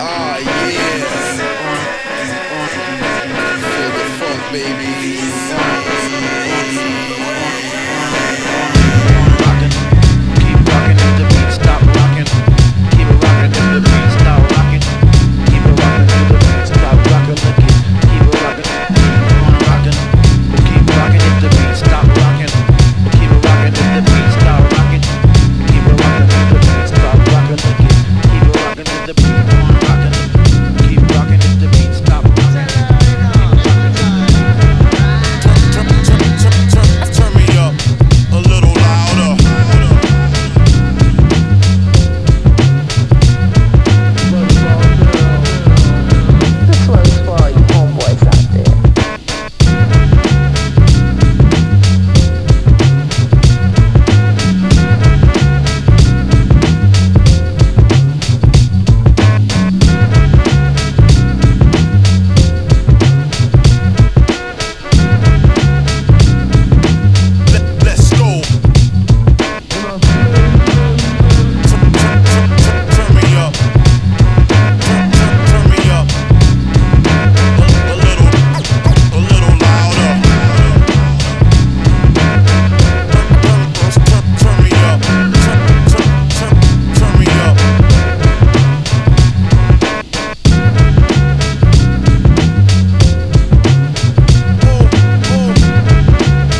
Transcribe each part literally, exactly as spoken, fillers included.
Ah, yeah. Feel the funk, baby. Rockin', keep rockin' if the beat stop rockin'. Keep it rockin' if the beat stop rockin'. Keep it rockin' if the beat stop rockin'. Look it, keep it rockin', keep on rockin'. We'll keep rockin' if the beat stop rockin'. We'll keep it rockin' if the beat stop rockin'. Keep it rockin' if the beat stop rockin'. Look it, keep it rockin' if the beat on rockin'. Keep rockin' if the beat stop rockin'. Turn me up a little louder. This one's for all you homeboys out there. Let, let's go. Turn, turn, turn, turn, turn me up. Turn, turn, turn me up a, a little, a little louder. Turn, turn, turn, turn me up. Turn, turn, turn, turn me up. Ooh, ooh.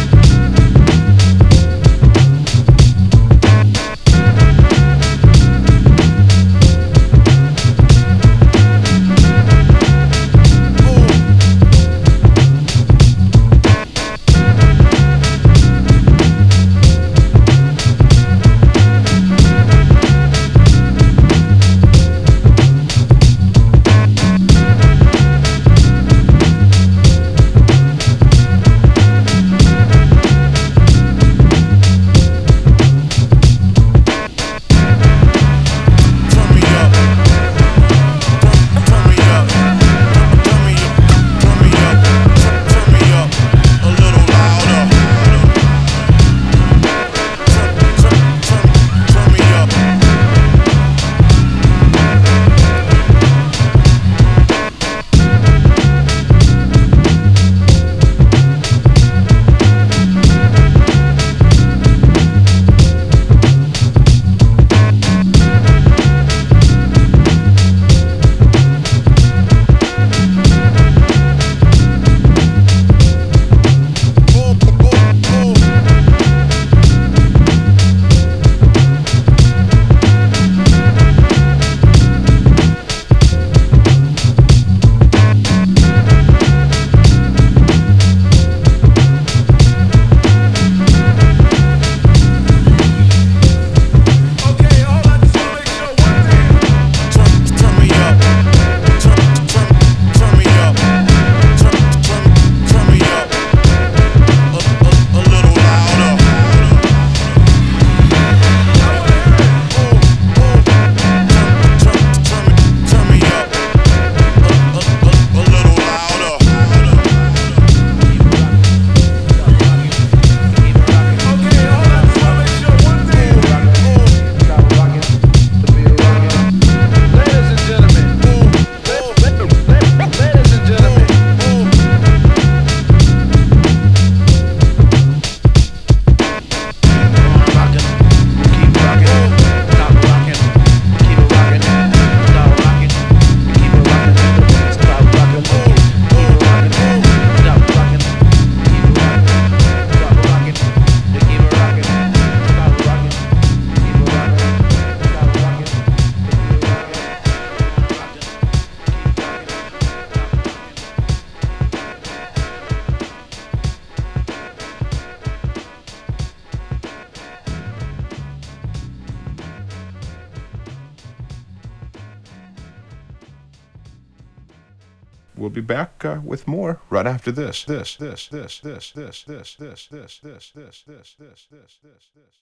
Turn me up. Turn me up. Turn me up. Turn me up. Turn me up a little louder. Turn, turn, turn, turn me up. Ooh, ooh, ooh. Turn, turn me up. Turn, turn, turn me up. Turn, turn, turn me up a, a, a little louder. Ooh, ooh. Turn, turn, turn me, turn me up a, a, a, a little louder. Ladies and gentlemen, ladies and gentlemen. Rockin', keep rockin', stop rockin', keep it rockin', stop rockin', keep it rockin', stop rockin', keep it rockin', stop rockin', keep it rockin', stop rockin', keep it rockin', stop rockin', keep it rockin', stop rockin', keep We'll be back uh, with more right after this. This, this, this, this, this, this, this, this, this, this, this, this, this, this, this.